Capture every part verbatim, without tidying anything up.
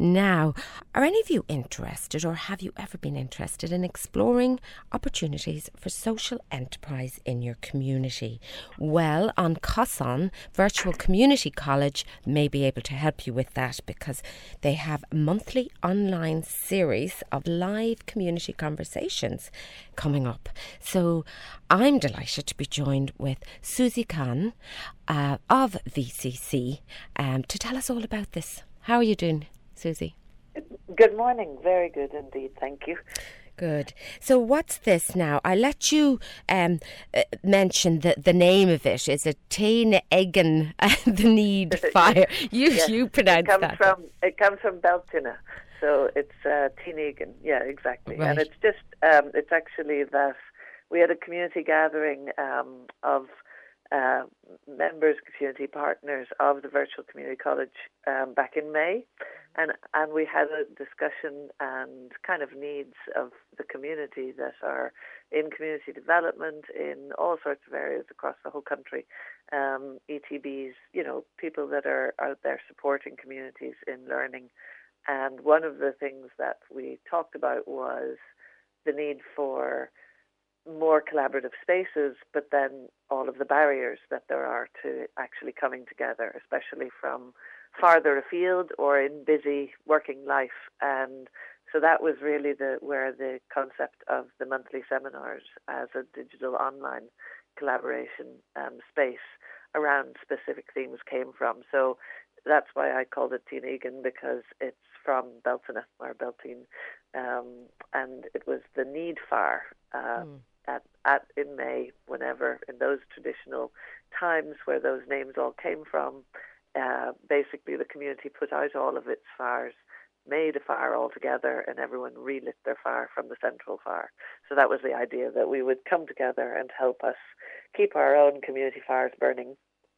Now, are any of you interested, or have you ever been interested in exploring opportunities for social enterprise in your community? Well, on Cosson, Virtual Community College may be able to help you with that, because they have a monthly online series of live community conversations coming up. So I'm delighted to be joined with Susie Khan uh, of V C C um, to tell us all about this. How are you doing, Susie? Good morning. Very good indeed. Thank you. Good. So what's this now? I let you um, uh, mention the, the name of it. Is it Táin Éigean, the Need Fire? You yes, you pronounce it comes that. From, it comes from Beltina. So it's uh, Táin Éigean. Yeah, exactly. Right. And it's just, um, it's actually that we had a community gathering um, of uh, members, community partners of the Virtual Community College um, back in May. And and we had a discussion and kind of needs of the community that are in community development in all sorts of areas across the whole country. Um, E T Bs, you know, people that are out there supporting communities in learning. And one of the things that we talked about was the need for more collaborative spaces, but then all of the barriers that there are to actually coming together, especially from farther afield or in busy working life. And so that was really the where the concept of the monthly seminars as a digital online collaboration um, space around specific themes came from. So that's why I called it Táin Éigean, because it's from Beltina or Beltine, um, and it was the Need Fire uh, mm. at, at in May, whenever in those traditional times where those names all came from. Uh, basically, the community put out all of its fires, made a fire all together, and everyone relit their fire from the central fire. So that was the idea, that we would come together and help us keep our own community fires burning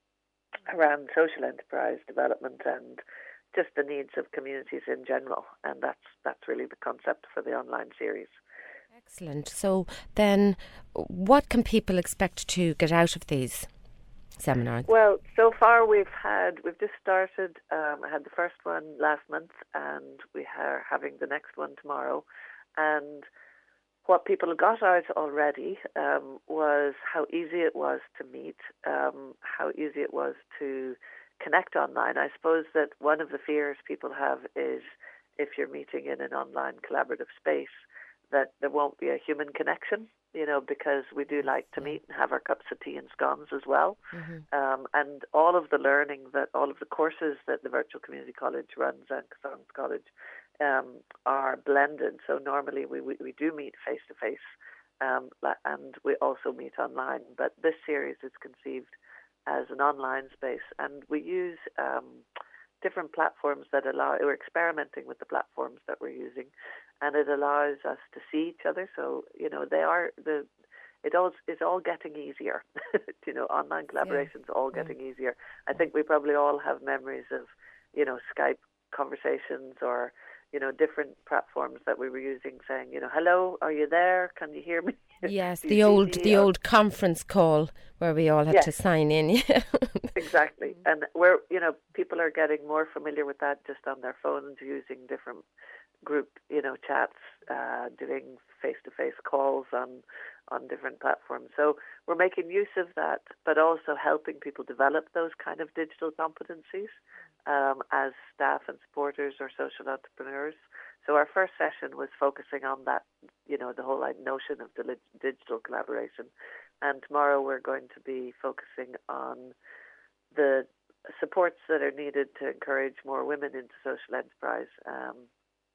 around social enterprise development and just the needs of communities in general. And that's that's really the concept for the online series. Excellent. So then, what can people expect to get out of these seminars? Well, so far we've had, we've just started, um, I had the first one last month, and we are having the next one tomorrow. And what people got out already um, was how easy it was to meet, um, how easy it was to connect online. I suppose that one of the fears people have is if you're meeting in an online collaborative space, that there won't be a human connection, you know, because we do like to meet and have our cups of tea and scones as well. Mm-hmm. Um, and all of the learning, that all of the courses that the Virtual Community College runs and Cosson College um, are blended. So normally we, we, we do meet face-to-face um, and we also meet online. But this series is conceived as an online space, and we use um, different platforms that allow, we're experimenting with the platforms that we're using, and it allows us to see each other. So, you know, they are, the it all is all getting easier. You know, online collaboration's yeah. all getting yeah. easier. I think we probably all have memories of, you know, Skype conversations or, you know, different platforms that we were using, saying, you know, hello, are you there? Can you hear me? Yes, the old the or, old conference call where we all had yes. to sign in. Exactly. And where, you know, people are getting more familiar with that just on their phones, using different group, you know, chats, uh, doing face-to-face calls on on different platforms. So we're making use of that, but also helping people develop those kind of digital competencies um, as staff and supporters or social entrepreneurs. So our first session was focusing on that, you know, the whole like, notion of the digital collaboration. And tomorrow we're going to be focusing on the supports that are needed to encourage more women into social enterprise um,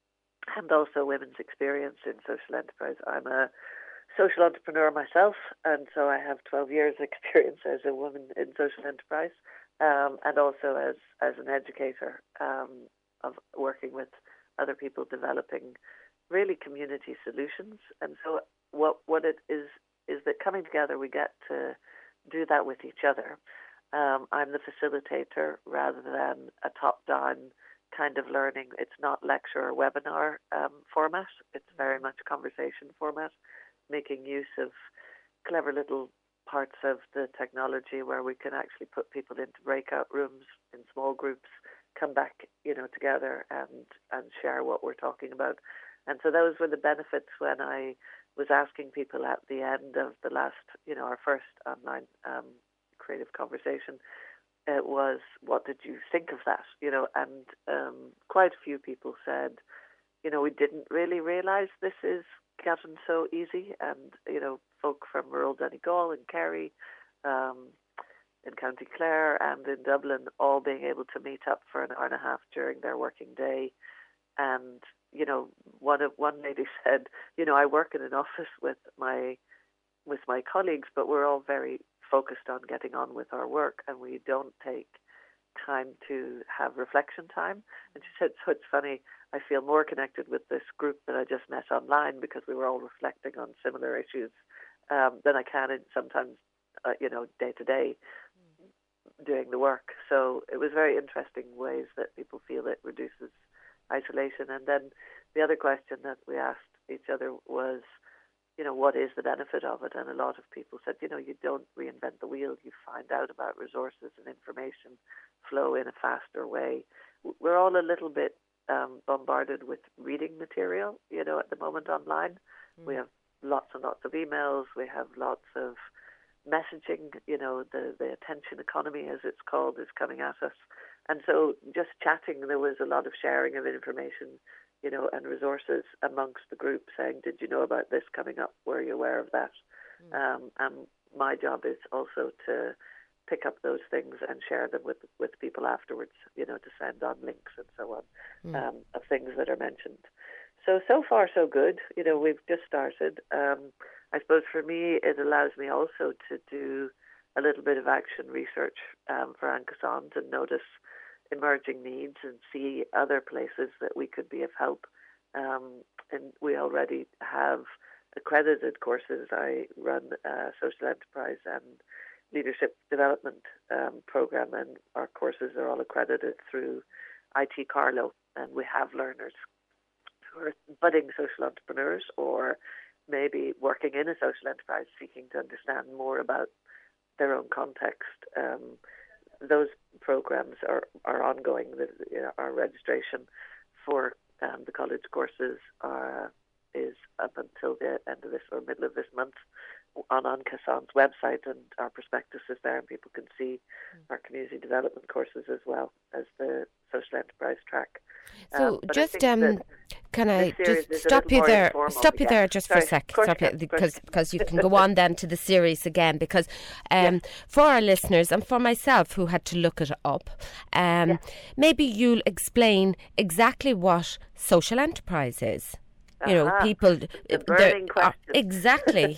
and also women's experience in social enterprise. I'm a social entrepreneur myself, and so I have twelve years experience as a woman in social enterprise um, and also as, as an educator um, of working with other people developing really community solutions. And so what what it is is that coming together we get to do that with each other. Um, I'm the facilitator rather than a top-down kind of learning. It's not lecture or webinar um, format. It's very much conversation format, making use of clever little parts of the technology where we can actually put people into breakout rooms in small groups come back, you know, together and, and share what we're talking about. And so those were the benefits when I was asking people at the end of the last, you know, our first online um, creative conversation. It was, what did you think of that? You know, and um, quite a few people said, you know, we didn't really realise this is gotten so easy. And, you know, folk from rural Donegal and Kerry, um, in County Clare and in Dublin, all being able to meet up for an hour and a half during their working day. And, you know, one of one lady said, you know, I work in an office with my with my colleagues, but we're all very focused on getting on with our work, and we don't take time to have reflection time. And she said, so it's funny, I feel more connected with this group that I just met online because we were all reflecting on similar issues um, than I can in sometimes, uh, you know, day to day doing the work. So it was very interesting ways that people feel it reduces isolation. And then the other question that we asked each other was, you know, what is the benefit of it? And a lot of people said, you know, you don't reinvent the wheel. You find out about resources and information flow in a faster way. We're all a little bit um, bombarded with reading material, you know, at the moment online. Mm. We have lots and lots of emails. We have lots of messaging, you know, the, the attention economy, as it's called, is coming at us. And so just chatting, there was a lot of sharing of information, you know, and resources amongst the group saying, did you know about this coming up? Were you aware of that? Mm. Um, and my job is also to pick up those things and share them with, with people afterwards, you know, to send on links and so on, mm. um, of things that are mentioned. So, so far so good. You know, we've just started. Um, I suppose for me, it allows me also to do a little bit of action research um, for An Cosán to notice emerging needs and see other places that we could be of help. Um, and we already have accredited courses. I run a social enterprise and leadership development um, program, and our courses are all accredited through I T Carlow. And we have learners who are budding social entrepreneurs or maybe working in a social enterprise seeking to understand more about their own context. Um, those programs are, are ongoing. The, you know, our registration for um, the college courses are, is up until the end of this or middle of this month on An Cosán's website, and our prospectus is there, and people can see mm. our community development courses as well as the social enterprise track. So um, just um, can I just stop you there? Stop you there just Sorry, for a sec, stop you, because because you can go on then to the series again. Because um, yes. for our listeners and for myself who had to look it up, um, yes. maybe you'll explain exactly what social enterprise is. You know, uh-huh. people... The burning question. Uh, exactly.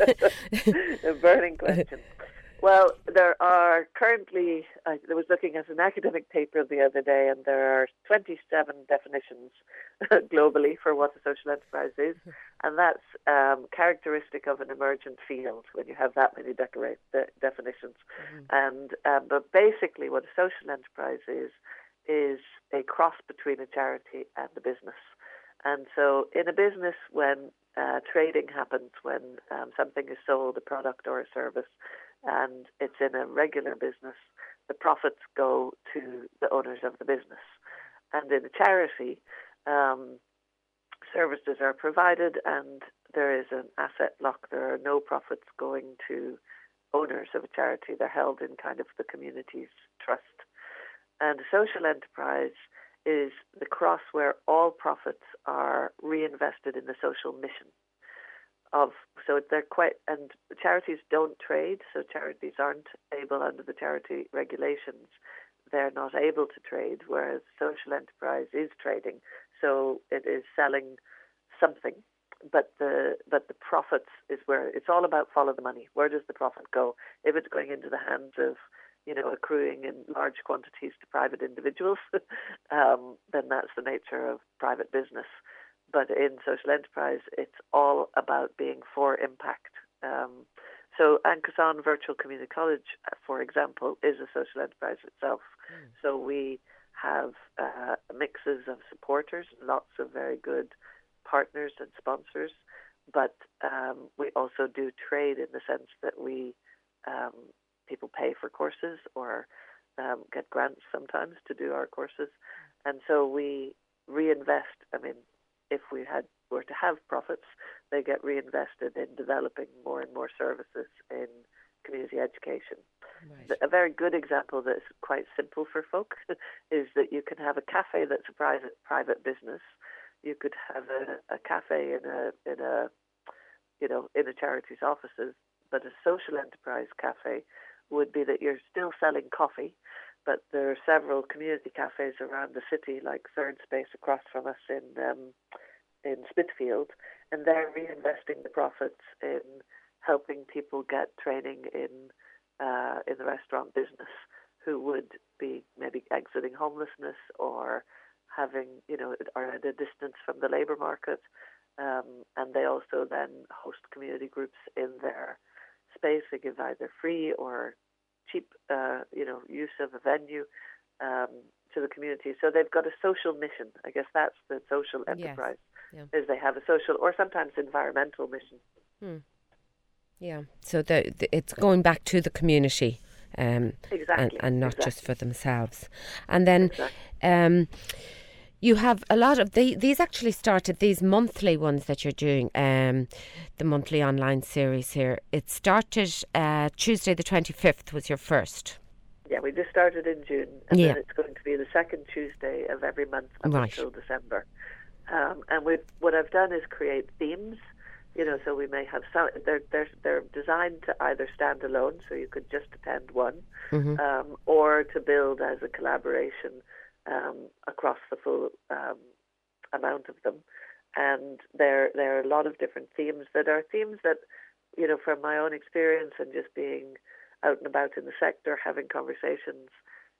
The burning question. Well, there are currently... I was looking at an academic paper the other day, and there are twenty-seven definitions globally for what a social enterprise is, and that's um, characteristic of an emergent field when you have that many decorate, de- definitions. Mm-hmm. And um, But basically what a social enterprise is, is a cross between a charity and a business. And so in a business, when uh, trading happens, when um, something is sold, a product or a service, and it's in a regular business, the profits go to the owners of the business. And in a charity, um, services are provided and there is an asset lock. There are no profits going to owners of a charity. They're held in kind of the community's trust. And a social enterprise is the cross where all profits are reinvested in the social mission of, so they're quite, and charities don't trade, so charities aren't able under the charity regulations, they're not able to trade, whereas social enterprise is trading, so it is selling something, but the but the profits is where, it's all about follow the money. Where does the profit go? If it's going into the hands of, you know, accruing in large quantities to private individuals, um, then that's the nature of private business. But in social enterprise, it's all about being for impact. Um, so An Cosán Virtual Community College, for example, is a social enterprise itself. Mm. So we have uh, mixes of supporters, lots of very good partners and sponsors, but um, we also do trade in the sense that we um, people pay for courses, or um, get grants sometimes to do our courses. And so we reinvest. I mean, if we had were to have profits, they get reinvested in developing more and more services in community education. Right. A very good example that's quite simple for folk is that you can have a cafe that's a private private business. You could have a, a cafe in a in a you know in a charity's offices, but a social enterprise cafe would be that you're still selling coffee, but there are several community cafes around the city, like Third Space across from us in um, in Smithfield, and they're reinvesting the profits in helping people get training in uh, in the restaurant business who would be maybe exiting homelessness or having, you know, are at a distance from the labour market. Um, and they also then host community groups in their space. They give either free or cheap, uh, you know, use of a venue um, to the community. So they've got a social mission. I guess that's the social enterprise, yes. Yeah. is they have a social or sometimes environmental mission. Hmm. Yeah, so the, the, it's going back to the community, um, exactly, and, and not exactly. just for themselves. And then exactly. um, you have a lot of the, these actually started, these monthly ones that you're doing, um, the monthly online series here. It started uh, Tuesday the twenty-fifth was your first. Yeah, we just started in June, and yeah. then it's going to be the second Tuesday of every month up right. until December. Um, and we've, what I've done is create themes. You know, so we may have some. They're they're they're designed to either stand alone, so you could just attend one, mm-hmm. um, or to build as a collaboration um, across the full um, amount of them. And there there are a lot of different themes that are themes that, you know, from my own experience and just being out and about in the sector, having conversations,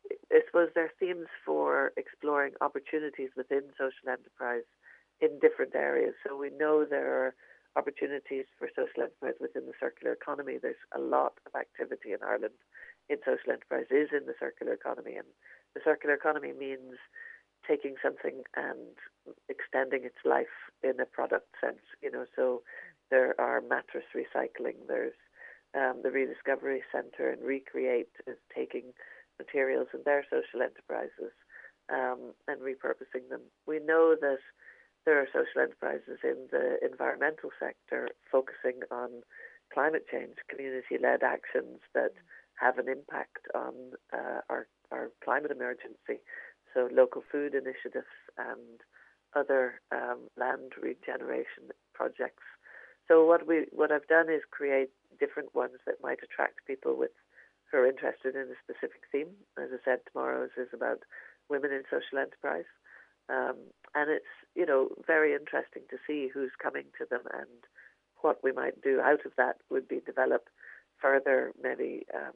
I suppose they're themes for exploring opportunities within social enterprise in different areas. So we know there are opportunities for social enterprise within the circular economy. There's a lot of activity in Ireland in social enterprise is in the circular economy, and the circular economy means taking something and extending its life in a product sense. You know, so there are mattress recycling. There's um, the Rediscovery Centre and Recreate is taking materials in their social enterprises um, and repurposing them. We know that there are social enterprises in the environmental sector focusing on climate change, community-led actions that have an impact on uh, our, our climate emergency. So local food initiatives and other um, land regeneration projects. So what we what I've done is create different ones that might attract people with who are interested in a specific theme. As I said, tomorrow's is about women in social enterprise. Um, and it's, you know, very interesting to see who's coming to them, and what we might do out of that would be develop further maybe um,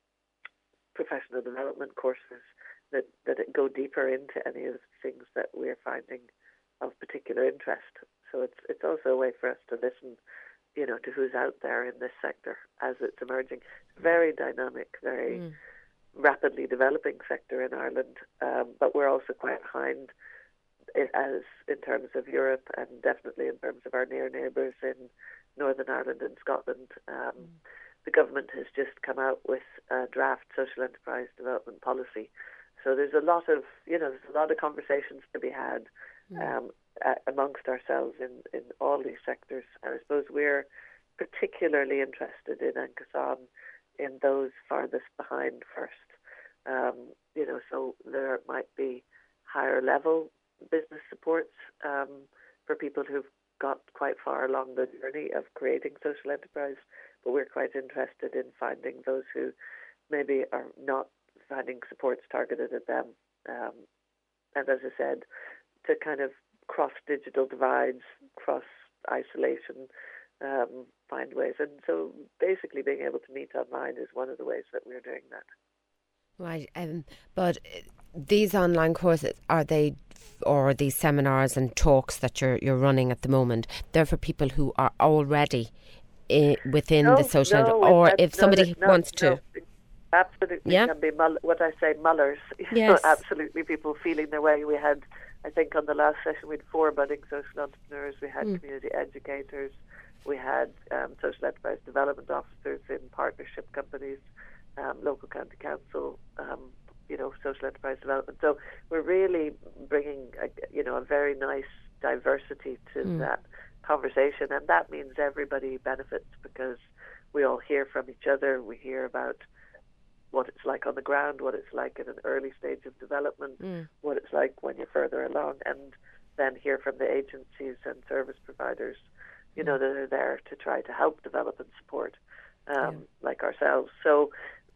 professional development courses that, that go deeper into any of the things that we're finding of particular interest. So it's it's also a way for us to listen, you know, to who's out there in this sector as it's emerging. Very dynamic, very mm. rapidly developing sector in Ireland, um, but we're also quite behind it as in terms of Europe, and definitely in terms of our near neighbours in Northern Ireland and Scotland. Um, mm. The government has just come out with a draft social enterprise development policy. So there's a lot of, you know, there's a lot of conversations to be had mm. um, uh, amongst ourselves in, in all these sectors. And I suppose we're particularly interested in An Cosán in those farthest behind first. Um, you know, so there might be higher level business supports um, for people who've got quite far along the journey of creating social enterprise, but we're quite interested in finding those who maybe are not finding supports targeted at them. Um, and as I said, to kind of cross digital divides, cross isolation, um, find ways. And so basically being able to meet online is one of the ways that we're doing that. Right, um, but these online courses, are they, or these seminars and talks that you're you're running at the moment, they're for people who are already I, within no, the social, no, or if no, somebody no, wants no, to? Absolutely, yeah? can be mull- what I say, mullers. Yes. Absolutely, people feeling their way. We had, I think on the last session, we had four budding social entrepreneurs, we had mm. community educators, we had um, social enterprise development officers in partnership companies, um, local county council um, you know, social enterprise development. So we're really bringing, a, you know, a very nice diversity to mm. that conversation, and that means everybody benefits because we all hear from each other. We hear about what it's like on the ground, what it's like at an early stage of development, mm. what it's like when you're further along, and then hear from the agencies and service providers, you mm. know, that are there to try to help develop and support, um, yeah. like ourselves. So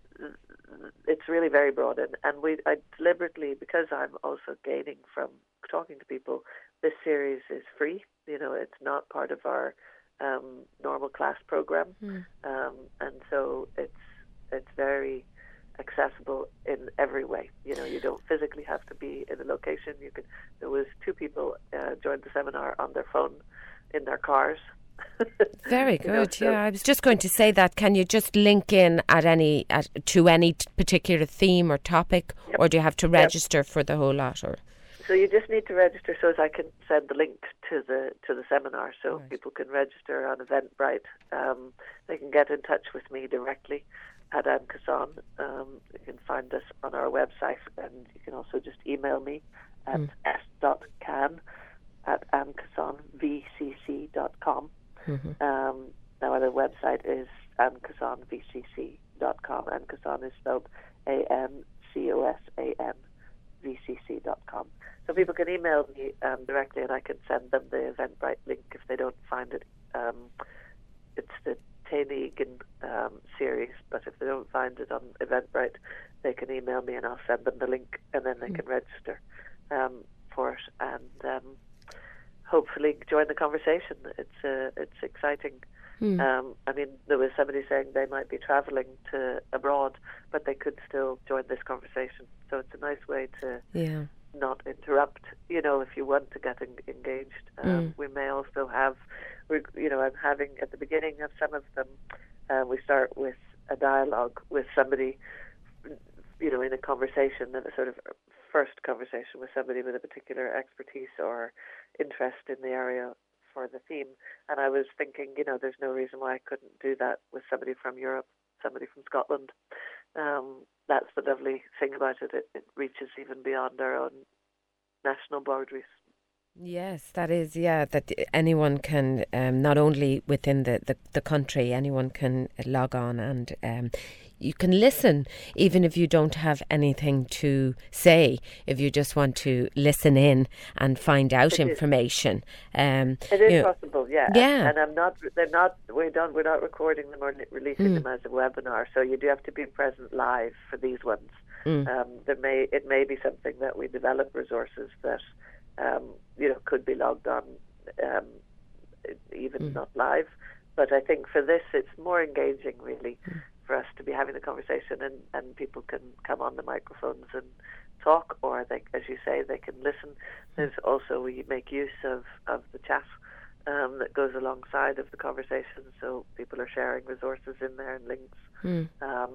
it's really very broad, and, and we I deliberately, because I'm also gaining from talking to people, this series is free. You know, it's not part of our um, normal class program, mm. um, and so it's it's very accessible in every way. You know, you don't physically have to be in a location. You can. There was two people uh, joined the seminar on their phone in their cars. Very good. You know, so yeah, I was just going to say that. Can you just link in at any at, to any t- particular theme or topic, yep. or do you have to register yep. for the whole lot? Or so you just need to register, so as I can send the link to the to the seminar, so right. people can register on Eventbrite. Um, they can get in touch with me directly at Anne Casson. Um, you can find us on our website, and you can also just email me at mm. s dot can at anne casson v c c dot com. Mm-hmm. Um, now, the website is anne casson v c c dot com. Anne Casson is spelled A N C O S A N V C C dot com. So people can email me um, directly, and I can send them the Eventbrite link if they don't find it. Um, it's the Taineigan um, series, but if they don't find it on Eventbrite, they can email me, and I'll send them the link, and then they mm. can register um, for it, and um, hopefully join the conversation. It's uh, it's exciting. Mm. Um, I mean, there was somebody saying they might be travelling to abroad, but they could still join this conversation. So it's a nice way to yeah. not interrupt. You know, if you want to get en- engaged, um, mm. we may also have. We're, you know, I'm having at the beginning of some of them. Uh, we start with a dialogue with somebody. You know, in a conversation, and a sort of first conversation with somebody with a particular expertise or interest in the area for the theme. And I was thinking, you know, there's no reason why I couldn't do that with somebody from Europe, somebody from Scotland. Um, that's the lovely thing about it. It, it reaches even beyond our own national boundaries. Yes, that is, yeah, that anyone can, um, not only within the, the, the country, anyone can log on and um, you can listen, even if you don't have anything to say, if you just want to listen in and find out it information. Um, it is you know, possible, yeah. Yeah. And, and I'm not, they're not, we don't, we're not recording them or releasing mm. them as a webinar, so you do have to be present live for these ones. Mm. Um, there may, it may be something that we develop resources that Um, you know, could be logged on, um, even mm. not live. But I think for this, it's more engaging, really, mm. for us to be having the conversation, and, and people can come on the microphones and talk, or they, as you say, they can listen. There's also, we make use of, of the chat um, that goes alongside of the conversation, so people are sharing resources in there and links. Mm. Um,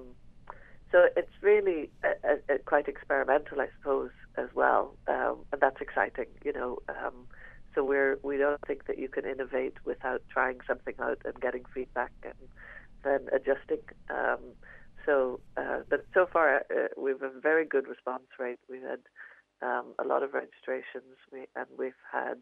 so it's really a, a, a quite experimental, I suppose, as well, um, and that's exciting, you know. Um, so we're we don't think that you can innovate without trying something out and getting feedback and then adjusting. Um, so, uh, but so far uh, we've a very good response rate. We've had um, a lot of registrations, we, and we've had.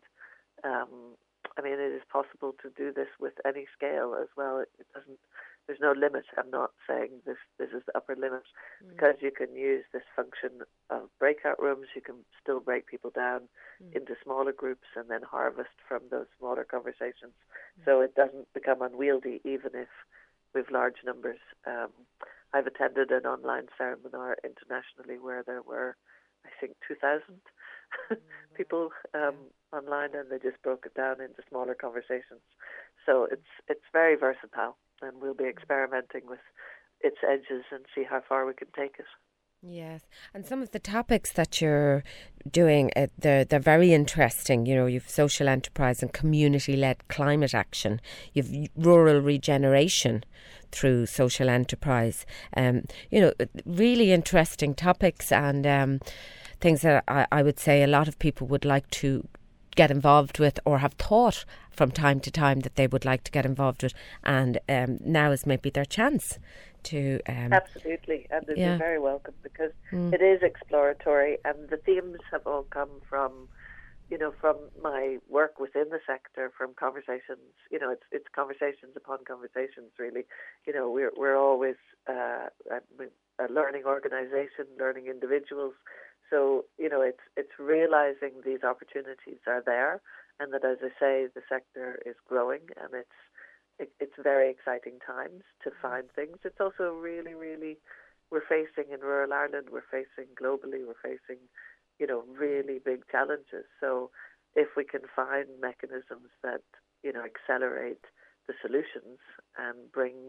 Um, I mean, it is possible to do this with any scale as well. It, it doesn't. There's no limit. I'm not saying this this is the upper limit, mm. because you can use this function of breakout rooms. You can still break people down mm. into smaller groups and then harvest from those smaller conversations. Mm. So it doesn't become unwieldy, even if we've large numbers. Um, I've attended an online seminar internationally where there were, I think, two thousand mm. people um, yeah. online, and they just broke it down into smaller conversations. So it's it's very versatile. And we'll be experimenting with its edges and see how far we can take it. Yes, and some of the topics that you're doing, uh, they're, they're very interesting. You know, you've social enterprise and community-led climate action. You've rural regeneration through social enterprise. Um, you know, really interesting topics and um, things that I, I would say a lot of people would like to get involved with or have thought from time to time that they would like to get involved with, and um, now is maybe their chance to... Um, Absolutely, and they'd yeah. be very welcome, because mm. it is exploratory, and the themes have all come from, you know, from my work within the sector, from conversations. You know, it's it's conversations upon conversations, really. You know, we're we're always uh, a, a learning organisation, learning individuals. So, you know, it's it's realising these opportunities are there, and that, as I say, the sector is growing, and it's it, it's very exciting times to find things. It's also really, really, we're facing in rural Ireland, we're facing globally, we're facing, you know, really big challenges. So if we can find mechanisms that, you know, accelerate the solutions and bring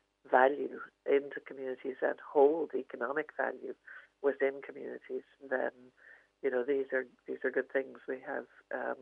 value into communities and hold economic value within communities, then, you know, these are these are good things. We have um,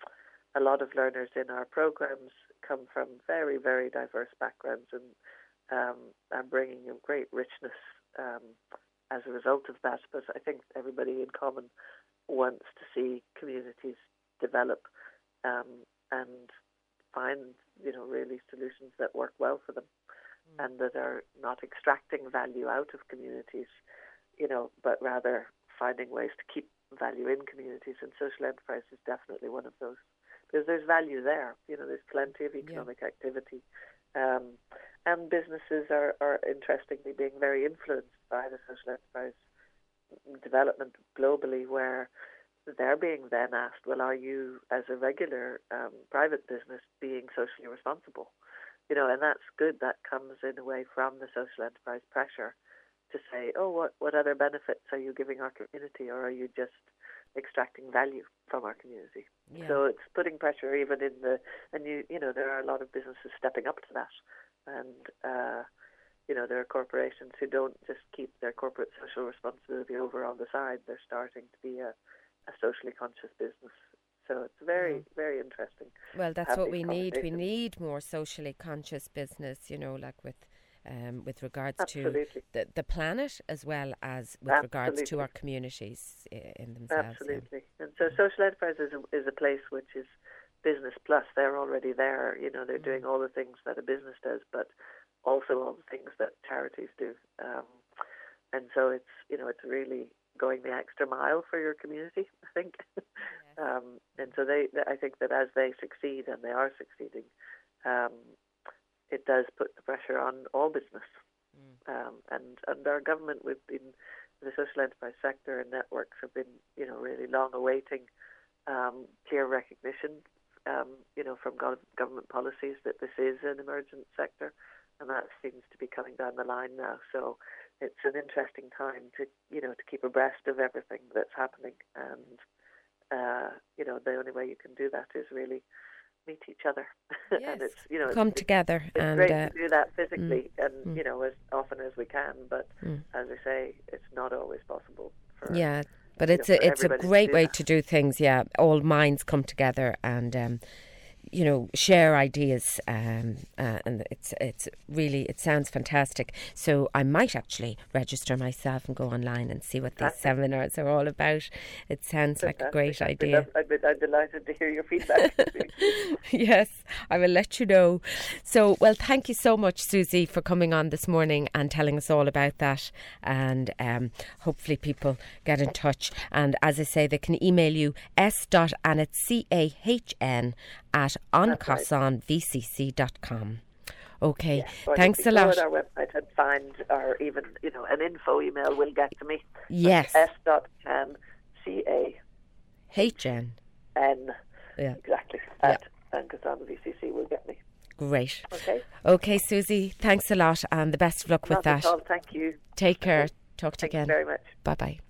a lot of learners in our programs come from very, very diverse backgrounds, and um, and bringing a great richness um, as a result of that. But I think everybody in common wants to see communities develop um, and find, you know, really solutions that work well for them, mm. and that are not extracting value out of communities, you know, but rather finding ways to keep value in communities. And social enterprise is definitely one of those, because there's value there. You know, there's plenty of economic yeah. activity. Um, and businesses are, are interestingly being very influenced by the social enterprise development globally, where they're being then asked, well, are you, as a regular um, private business, being socially responsible? You know, and that's good. That comes in a way from the social enterprise pressure to say, oh, what, what other benefits are you giving our community, or are you just extracting value from our community? Yeah. So it's putting pressure even in the, and you, you know, there are a lot of businesses stepping up to that. And, uh, you know, there are corporations who don't just keep their corporate social responsibility over on the side. They're starting to be a, a socially conscious business. So it's very, mm. very interesting. Well, that's what we need. We need more socially conscious business, you know, like with um, with regards Absolutely. to the, the planet, as well as with Absolutely. regards to our communities in themselves. Absolutely. Yeah. And so social enterprise is a, is a place which is business plus. They're already there. You know, they're mm. doing all the things that a business does, but also all the things that charities do. Um, and so it's, you know, it's really going the extra mile for your community, I think. Yes. um, and so they, I think that as they succeed, and they are succeeding, um, it does put the pressure on all business. Mm. Um, and, and our government, we've been, the social enterprise sector and networks have been, you know, really long awaiting um, clear recognition, um, you know, from gov- government policies that this is an emergent sector. And that seems to be coming down the line now. So it's an interesting time to, you know, to keep abreast of everything that's happening. And, uh, you know, the only way you can do that is really meet each other. Yes. And it's, you know, come it's, together. It's and great uh, to do that physically mm, and, mm. you know, as often as we can. But mm. as I say, it's not always possible for Yeah. But it's know, a it's a great to way that. to do things. Yeah, all minds come together and um, you know, share ideas, um, uh, and it's it's really it sounds fantastic. So I might actually register myself and go online and see what these Fantastic. seminars are all about. It sounds Fantastic. like a great I'd idea. Be, I'd, be, I'd be delighted to hear your feedback. Yes, I will let you know. So, well, thank you so much, Susie, for coming on this morning and telling us all about that. And um, hopefully people get in touch. And as I say, they can email you s.annett, C A H N, at oncosson v c c dot com. Okay, yeah. thanks if you a lot. Go on our website and find, or even, you know, an info email will get to me. Yes. S dot can C A H N. N. Yeah. Exactly. At oncosson v c c will get me. Great. Okay. Okay, Susie, thanks a lot and the best of luck with Not that. at all. Thank you. Take care. Okay. Talk to you Thank again. you very much. Bye bye.